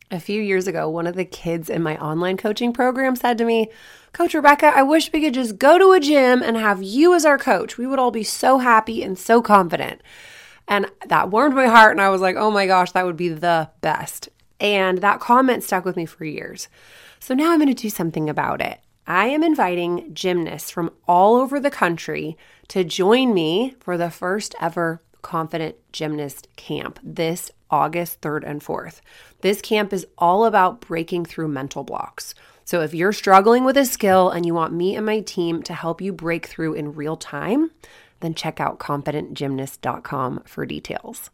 A few years ago, one of the kids in my online coaching program said to me, Coach Rebecca, I wish we could just go to a gym and have you as our coach. We would all be so happy and so confident. And that warmed my heart. And I was like, oh my gosh, that would be the best. And that comment stuck with me for years. So now I'm going to do something about it. I am inviting gymnasts from all over the country to join me for the first ever Confident Gymnast Camp this August 3rd and 4th. This camp is all about breaking through mental blocks. So if you're struggling with a skill and you want me and my team to help you break through in real time, then check out confidentgymnast.com for details.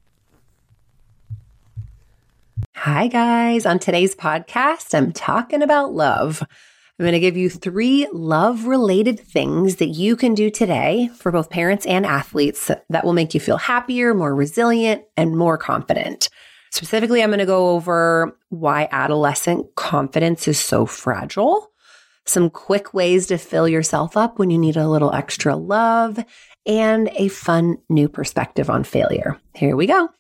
Hi guys, on today's podcast, I'm talking about love. I'm going to give you 3 love-related things that you can do today for both parents and athletes that will make you feel happier, more resilient, and more confident. Specifically, I'm going to go over why adolescent confidence is so fragile, some quick ways to fill yourself up when you need a little extra love, and a fun new perspective on failure. Here we go.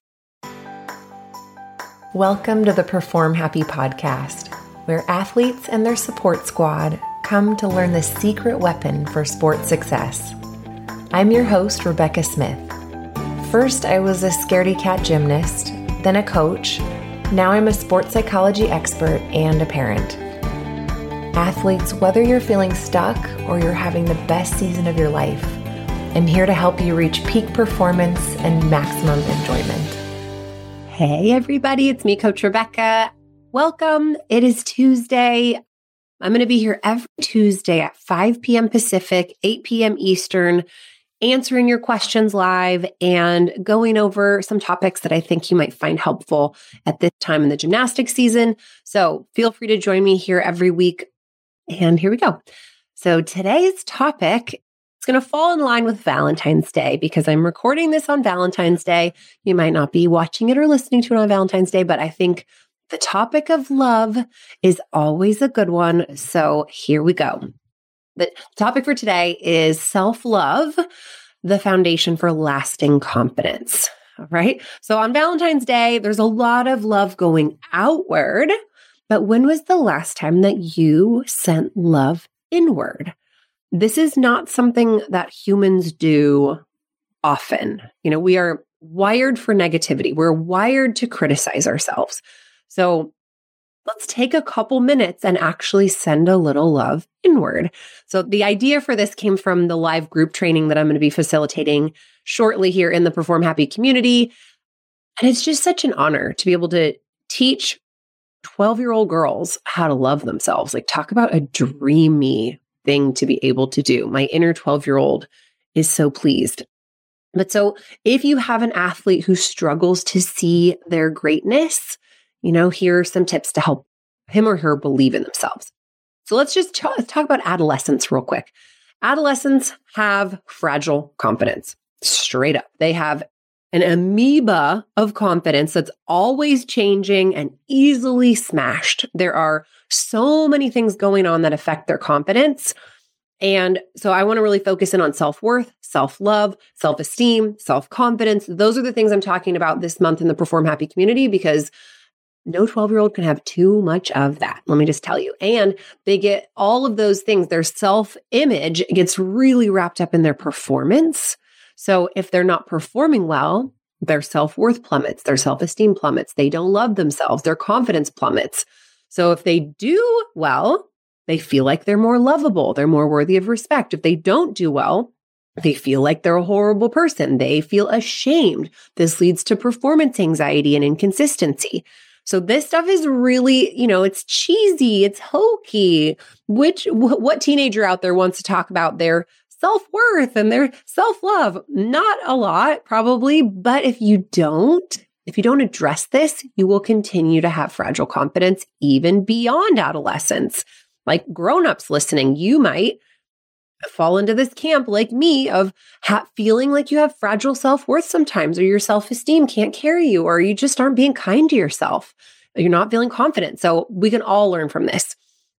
Welcome to the Perform Happy podcast, where athletes and their support squad come to learn the secret weapon for sports success. I'm your host, Rebecca Smith. First, I was a scaredy cat gymnast, then a coach. Now I'm a sports psychology expert and a parent. Athletes, whether you're feeling stuck or you're having the best season of your life, I'm here to help you reach peak performance and maximum enjoyment. Hey everybody, it's me, Coach Rebecca. Welcome. It is Tuesday. I'm going to be here every Tuesday at 5 p.m. Pacific, 8 p.m. Eastern, answering your questions live and going over some topics that I think you might find helpful at this time in the gymnastics season. So feel free to join me here every week. And here we go. So today's topic is going to fall in line with Valentine's Day because I'm recording this on Valentine's Day. You might not be watching it or listening to it on Valentine's Day, but I think the topic of love is always a good one. So here we go. The topic for today is self-love, the foundation for lasting confidence. All right. So on Valentine's Day, there's a lot of love going outward, but when was the last time that you sent love inward? This is not something that humans do often. We are wired for negativity. We're wired to criticize ourselves. So let's take a couple minutes and actually send a little love inward. So the idea for this came from the live group training that I'm going to be facilitating shortly here in the Perform Happy community. And it's just such an honor to be able to teach 12-year-old girls how to love themselves. Like, talk about a dreamy thing to be able to do. My inner 12-year-old is so pleased. But so if you have an athlete who struggles to see their greatness, here are some tips to help him or her believe in themselves. So let's just talk about adolescents real quick. Adolescents have fragile confidence, straight up. They have an amoeba of confidence that's always changing and easily smashed. There are so many things going on that affect their confidence. And so I want to really focus in on self-worth, self-love, self-esteem, self-confidence. Those are the things I'm talking about this month in the Perform Happy community because no 12-year-old can have too much of that. Let me just tell you. And they get all of those things. Their self-image gets really wrapped up in their performance. So if they're not performing well, their self-worth plummets, their self-esteem plummets. They don't love themselves. Their confidence plummets. So if they do well, they feel like they're more lovable. They're more worthy of respect. If they don't do well, they feel like they're a horrible person. They feel ashamed. This leads to performance anxiety and inconsistency. So this stuff is really, it's cheesy, it's hokey. What teenager out there wants to talk about their self-worth and their self-love? Not a lot, probably. But if you don't address this, you will continue to have fragile confidence even beyond adolescence. Like grown-ups listening, you might fall into this camp like me of feeling like you have fragile self-worth sometimes, or your self-esteem can't carry you, or you just aren't being kind to yourself. You're not feeling confident. So we can all learn from this.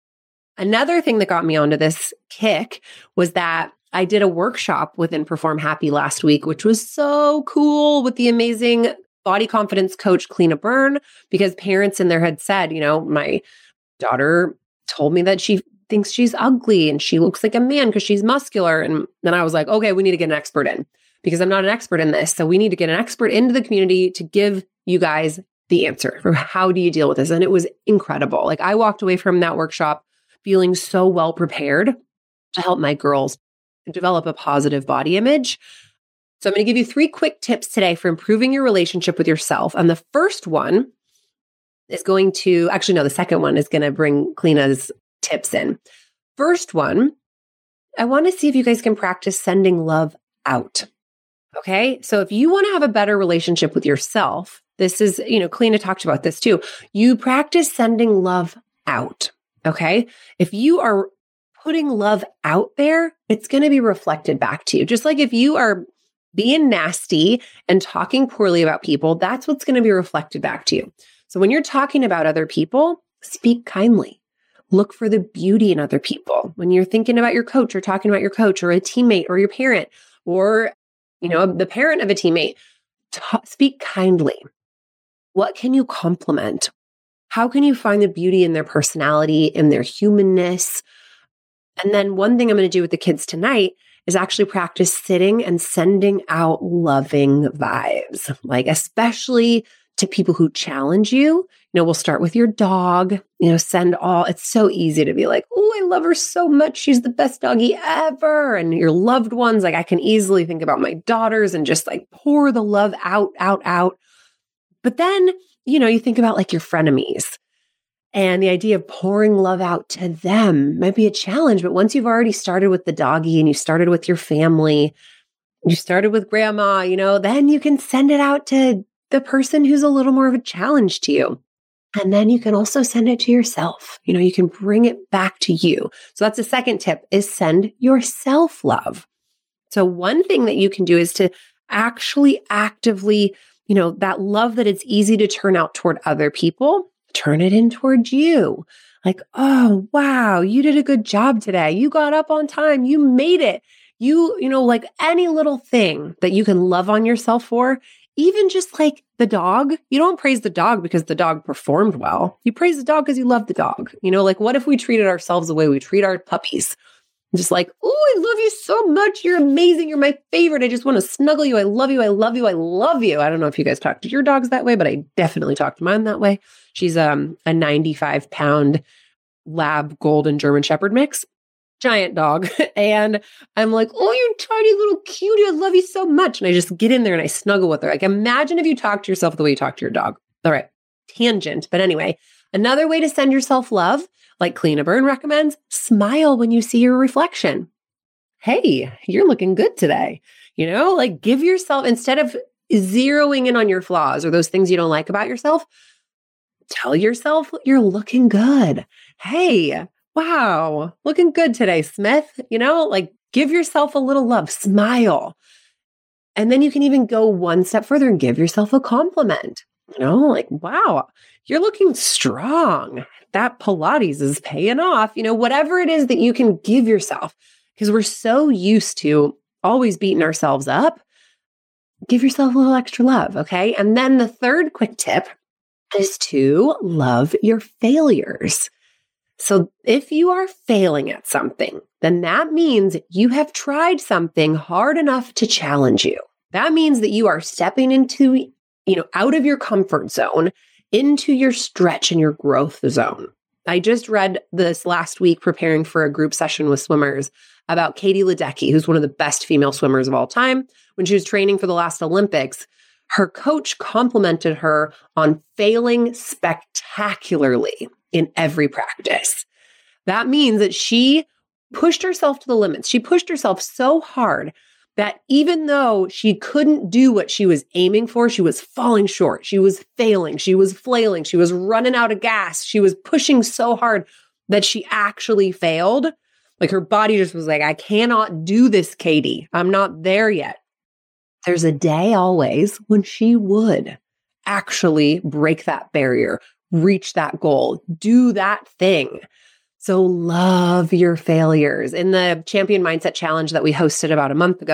Another thing that got me onto this kick was that I did a workshop within Perform Happy last week, which was so cool with the amazing body confidence coach, Cleena Byrne, because parents in there had said, my daughter told me that she thinks she's ugly and she looks like a man because she's muscular. And then I was like, okay, we need to get an expert in because I'm not an expert in this. So we need to get an expert into the community to give you guys the answer for how do you deal with this. And it was incredible. Like I walked away from that workshop feeling so well prepared to help my girls develop a positive body image. So I'm going to give you 3 quick tips today for improving your relationship with yourself. And the first one is the second one is going to bring Cleena's tips in. First one, I want to see if you guys can practice sending love out. Okay. So if you want to have a better relationship with yourself, this is, Cleena talked about this too. You practice sending love out. Okay. If you are putting love out there, it's going to be reflected back to you. Just like if you are being nasty and talking poorly about people, that's what's going to be reflected back to you. So when you're talking about other people, speak kindly. Look for the beauty in other people. When you're thinking about your coach or talking about your coach or a teammate or your parent or, the parent of a teammate, speak kindly. What can you compliment? How can you find the beauty in their personality, in their humanness? And then one thing I'm going to do with the kids tonight is actually practice sitting and sending out loving vibes, like especially to people who challenge you. We'll start with your dog, it's so easy to be like, oh, I love her so much. She's the best doggy ever. And your loved ones, like I can easily think about my daughters and just like pour the love out. But then, you think about like your frenemies. And the idea of pouring love out to them might be a challenge. But once you've already started with the doggy and you started with your family, you started with grandma, then you can send it out to the person who's a little more of a challenge to you. And then you can also send it to yourself. You can bring it back to you. So that's the second tip is send yourself love. So one thing that you can do is to actually actively, that love that it's easy to turn out toward other people, turn it in towards you. Like, oh, wow, you did a good job today. You got up on time. You made it. Like any little thing that you can love on yourself for, even just like the dog, you don't praise the dog because the dog performed well. You praise the dog because you love the dog. Like what if we treated ourselves the way we treat our puppies? Just like, oh, I love you so much. You're amazing. You're my favorite. I just want to snuggle you. I love you. I love you. I love you. I don't know if you guys talk to your dogs that way, but I definitely talk to mine that way. She's a 95-pound lab golden German Shepherd mix. Giant dog. And I'm like, oh, you tiny little cutie. I love you so much. And I just get in there and I snuggle with her. Like, imagine if you talk to yourself the way you talk to your dog. All right. Tangent. But anyway, another way to send yourself love, like Cleena Byrne recommends, smile when you see your reflection. Hey, you're looking good today. Like give yourself, instead of zeroing in on your flaws or those things you don't like about yourself, tell yourself you're looking good. Hey, wow, looking good today, Smith. Like give yourself a little love, smile. And then you can even go one step further and give yourself a compliment. Like, wow, you're looking strong. That Pilates is paying off. Whatever it is that you can give yourself, because we're so used to always beating ourselves up, give yourself a little extra love. Okay. And then the third quick tip is to love your failures. So if you are failing at something, then that means you have tried something hard enough to challenge you. That means that you are stepping into, out of your comfort zone into your stretch and your growth zone. I just read this last week preparing for a group session with swimmers about Katie Ledecky, who's one of the best female swimmers of all time. When she was training for the last Olympics, her coach complimented her on failing spectacularly in every practice. That means that she pushed herself to the limits. She pushed herself so hard that even though she couldn't do what she was aiming for, she was falling short. She was failing. She was flailing. She was running out of gas. She was pushing so hard that she actually failed. Like her body just was like, I cannot do this, Katie. I'm not there yet. There's a day always when she would actually break that barrier, reach that goal, do that thing. So love your failures. In the Champion Mindset Challenge that we hosted about a month ago,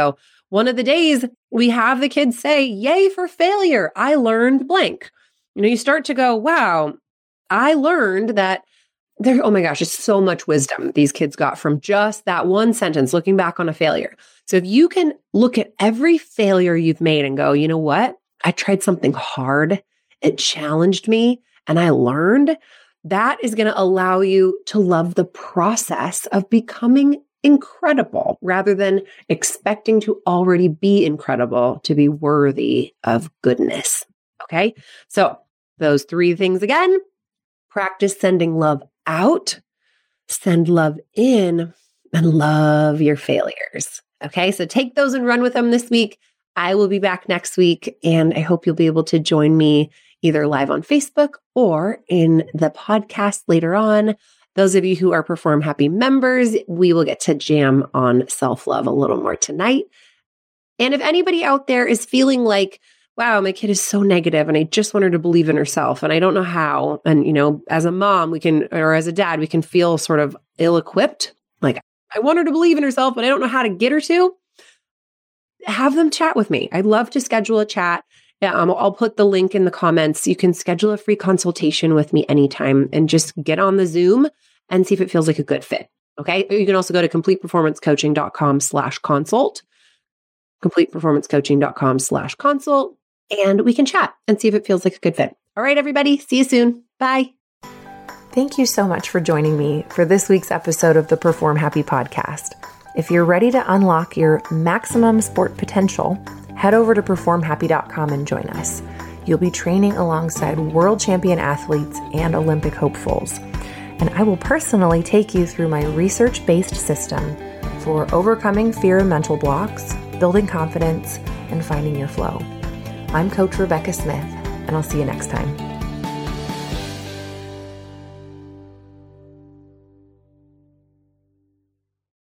one of the days we have the kids say, yay for failure. I learned blank. You start to go, wow, I learned that there, oh my gosh, it's so much wisdom these kids got from just that one sentence, looking back on a failure. So if you can look at every failure you've made and go, you know what? I tried something hard. It challenged me and I learned. That is going to allow you to love the process of becoming incredible rather than expecting to already be incredible to be worthy of goodness. Okay. So those 3 things again: practice sending love out, send love in, and love your failures. Okay. So take those and run with them this week. I will be back next week, and I hope you'll be able to join me either live on Facebook or in the podcast later on. Those of you who are Perform Happy members, we will get to jam on self-love a little more tonight. And if anybody out there is feeling like, wow, my kid is so negative and I just want her to believe in herself and I don't know how. And, as a mom, or as a dad, we can feel sort of ill-equipped. Like, I want her to believe in herself, but I don't know how to get her to. Have them chat with me. I'd love to schedule a chat. I'll put the link in the comments. You can schedule a free consultation with me anytime and just get on the Zoom and see if it feels like a good fit. Okay. You can also go to CompletePerformanceCoaching.com/consult, CompletePerformanceCoaching.com/consult, and we can chat and see if it feels like a good fit. All right, everybody. See you soon. Bye. Thank you so much for joining me for this week's episode of the Perform Happy podcast. If you're ready to unlock your maximum sport potential, head over to performhappy.com and join us. You'll be training alongside world champion athletes and Olympic hopefuls. And I will personally take you through my research-based system for overcoming fear and mental blocks, building confidence, and finding your flow. I'm Coach Rebecca Smith, and I'll see you next time.